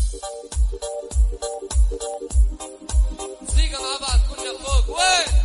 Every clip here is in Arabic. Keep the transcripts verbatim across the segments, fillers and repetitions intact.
موسيقى مع بعض كنا فوق وين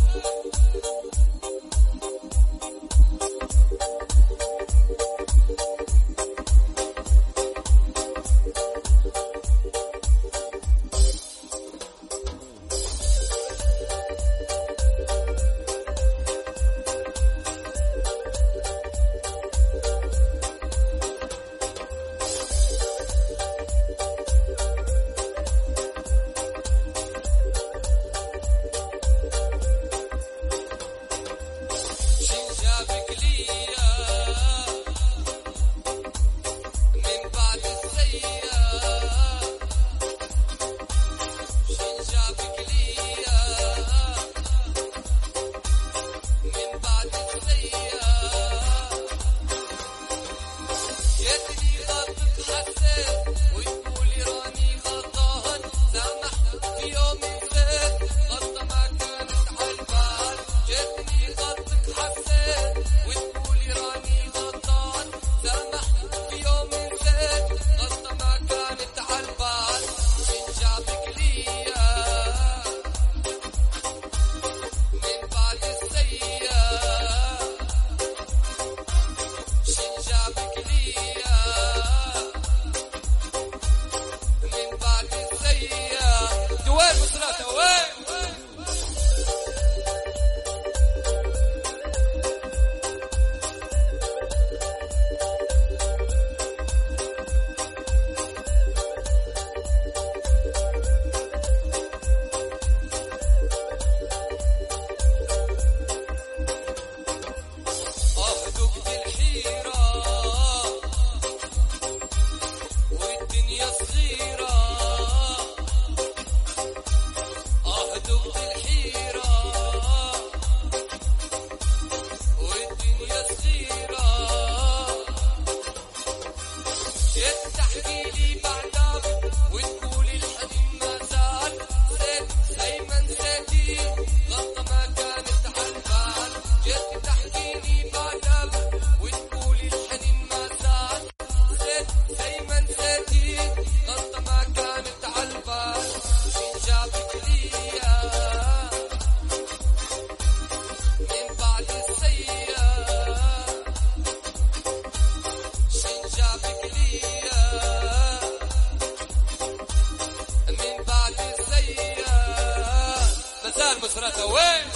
مسرته وين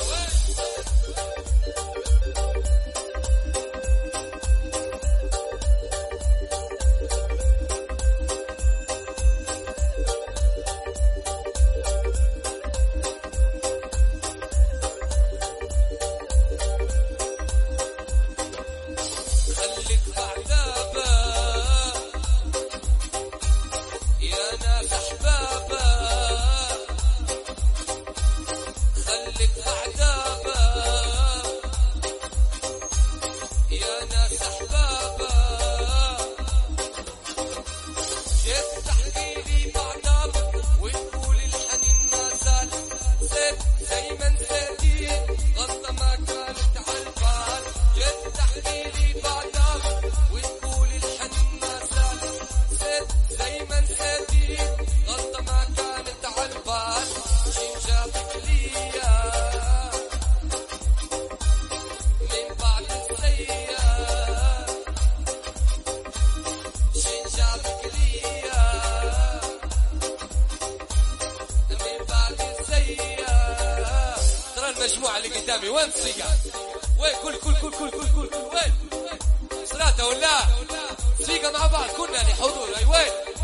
خليك بعذابه يا ناس احبابه خليك بعذابه يا ناس احبابه جيت تحكي لي بعذابك وتقول الحنين ما زال زيت زي ما نسيتين غلطه ما كانت عالبال جيت تحكي لي بعذابك وتقول الحنين ما زال زيت زي ما نسيتين غلطه ما كانت عالبال شين جابك ليا من بعد السيئة شين جابك ليا من بعد السيئة ترى المجموعة اللي قدامي وين موسيقى وين كل كل كل كل كل كل وين صلاته ولا موسيقى مع بعض كنا لحضور أي وين